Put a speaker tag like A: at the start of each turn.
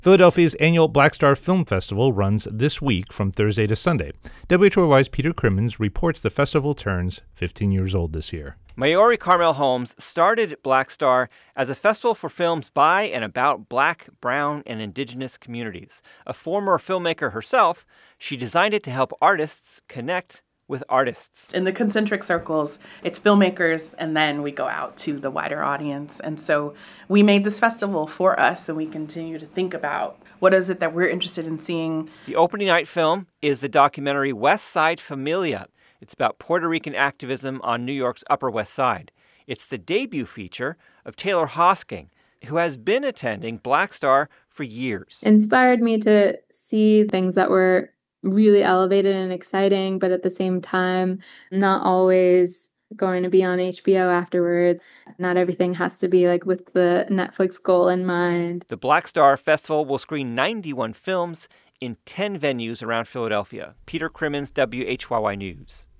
A: Philadelphia's annual Black Star Film Festival runs this week from Thursday to Sunday. WHYY's Peter Crimmins reports the festival turns 15 years old this year.
B: Maori Carmel Holmes started Black Star as a festival for films by and about Black, Brown, and Indigenous communities. A former filmmaker herself, she designed it to help artists connect with artists.
C: In the concentric circles, it's filmmakers, and then we go out to the wider audience. And so we made this festival for us, and we continue to think about what is it that we're interested in seeing.
B: The opening night film is the documentary West Side Familia. It's about Puerto Rican activism on New York's Upper West Side. It's the debut feature of Taylor Hosking, who has been attending Black Star for years.
D: Inspired me to see things that were really elevated and exciting, but at the same time, not always going to be on HBO afterwards. Not everything has to be like with the Netflix goal in mind.
B: The Black Star Festival will screen 91 films in 10 venues around Philadelphia. Peter Crimmins, WHYY News.